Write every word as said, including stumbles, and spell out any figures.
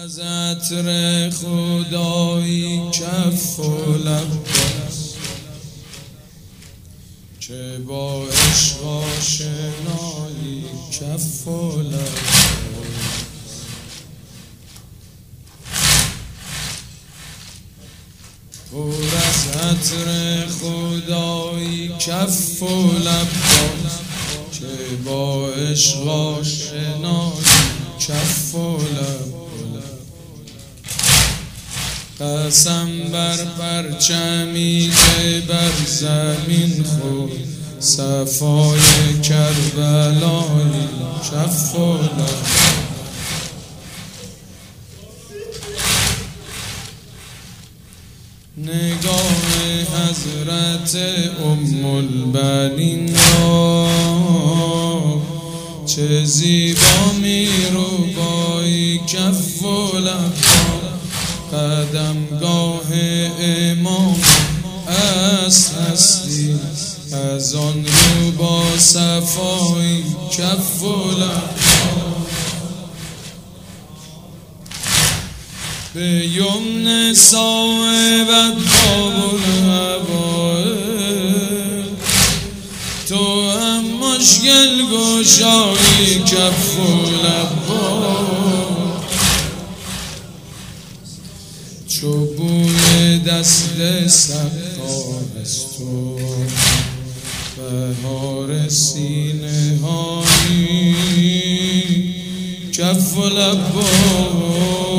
از عطر خدایی کف و لباس، چه با عشق آشنایی کف و لباس. پر از عطر خدایی کف و لباس، چه با عشق آشنایی کف و لباس. قسم بر پرچمی که بر زمین خود صفای کربلایی کف و لباس. نگاه حضرت ام البنین را چه زیبا میروبایی کف و لباس. قدمگاه امام از هستی از آن رو با صفایی کف و لباس. به یمن صاحبت باب الهوائل، تو هم مشکل گشایی کف و لباس. چو بوی دست سقا از تو بهار سینه هایی کف و لباس.